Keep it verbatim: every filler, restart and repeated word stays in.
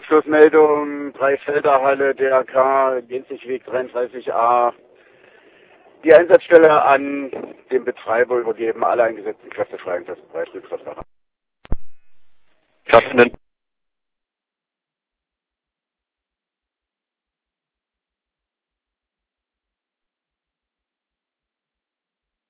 Abschlussmeldung, Dreifelderhalle, D R K, Gänzigweg dreiunddreißig a. Die Einsatzstelle an den Betreiber übergeben, alle eingesetzten Kräfte frei Einsatzbereit, Rückfahrtfahrer. Schaffenden.